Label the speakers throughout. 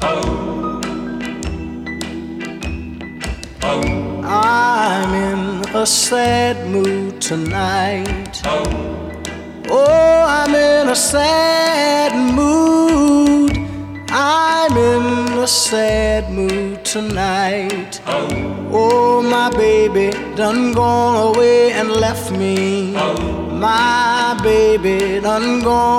Speaker 1: I'm in a sad mood tonight. Oh, I'm in a sad mood. I'm in a sad mood tonight. Oh, my baby done gone away and left me. My baby done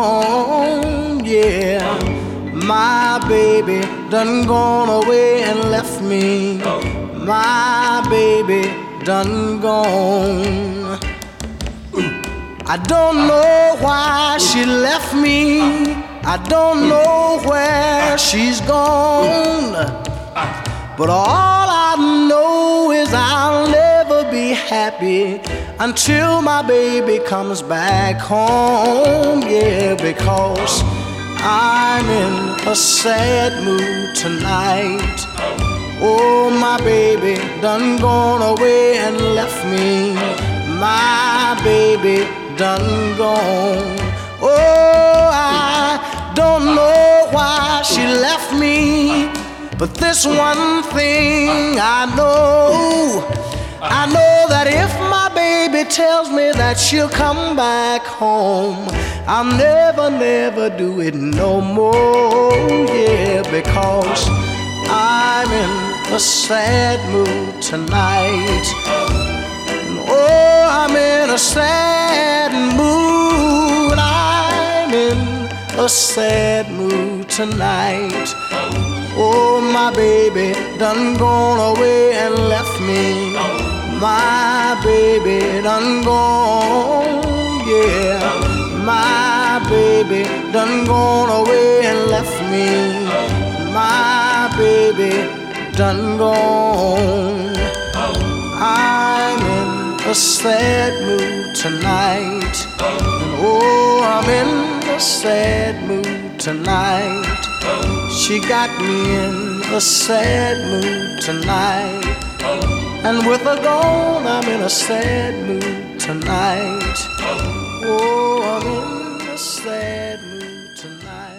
Speaker 1: gone, yeah. My baby done gone away and left me. My baby done gone. I don't know why she left me. I don't know where she's gone. But all I know is I'll never be happy until my baby comes back home. Yeah, because I'm in a sad mood tonight. Oh, my baby done gone away and left me. My baby done gone. Oh, I don't know why she left me, but this one thing I know that if my baby tells me that she'll come back home, I'll never, never do it no more. Yeah, because I'm in a sad mood tonight. Oh, I'm in a sad mood. I'm in a sad mood tonight. Oh, my baby done gone away and left me. My baby done gone, yeah. My baby done gone away and left me. My baby done gone. I'm in a sad mood tonight. And oh, I'm in a sad mood tonight. She got me in a sad mood tonight. And with her gone, I'm in a sad mood tonight. Oh, I'm in a sad mood tonight.